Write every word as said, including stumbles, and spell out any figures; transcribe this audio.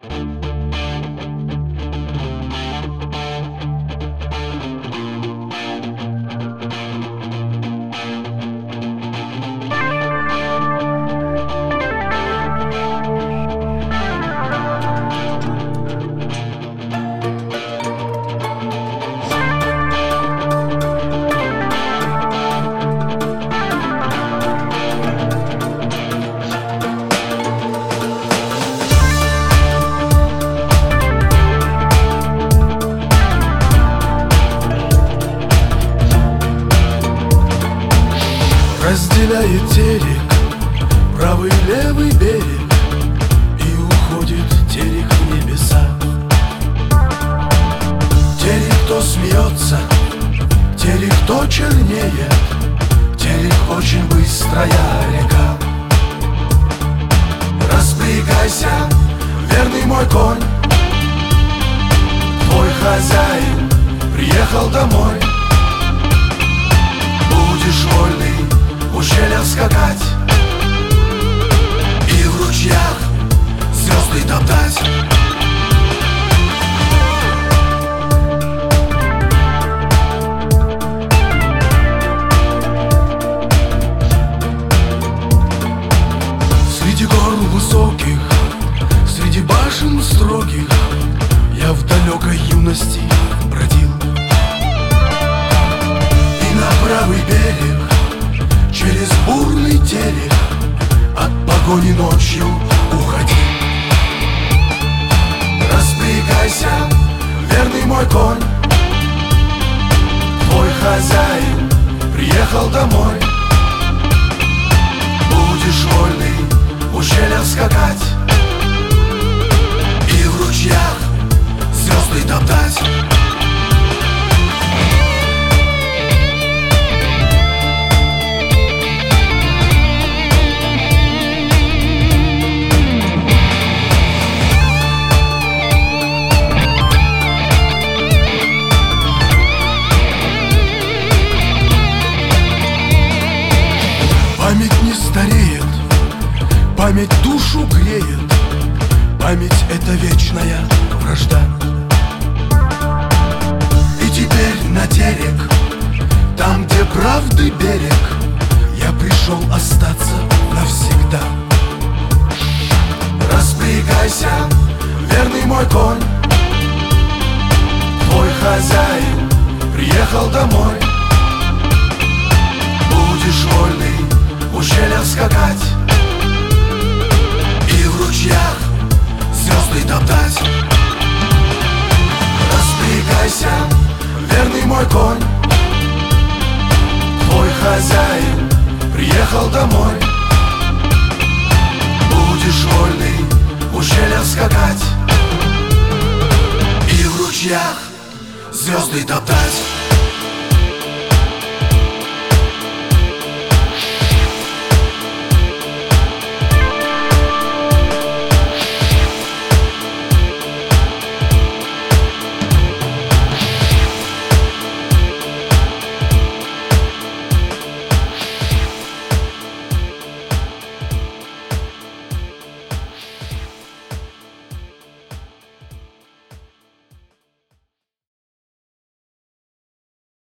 Разделяет терек правый и левый берег, и уходит терек в небеса. Терек то смеется, терек то чернее, терек очень быстрая река. Распрягайся, верный мой конь, твой хозяин приехал домой. Будешь вольный в ущельях скакать и в ручьях звезды топтать. Среди гор высоких, среди башен строгих я в далекой юности бродил. И на правый берег через бурный терек от погони ночью уходи. Распрягайся, верный мой конь, твой хозяин приехал домой. Будешь вольный в ущельях скакать и в ручьях звезды топтать. Память не стареет, память душу греет, память — это вечная вражда. И теперь на терек, там, где правды берег, я пришел остаться навсегда. Распрягайся, верный мой конь, твой хозяин приехал домой. Будешь вольный в ущельях скакать и в ручьях звезды топтать. Распрягайся, верный мой конь, твой хозяин приехал домой. Будешь вольный в ущельях скакать и в ручьях звезды топтать.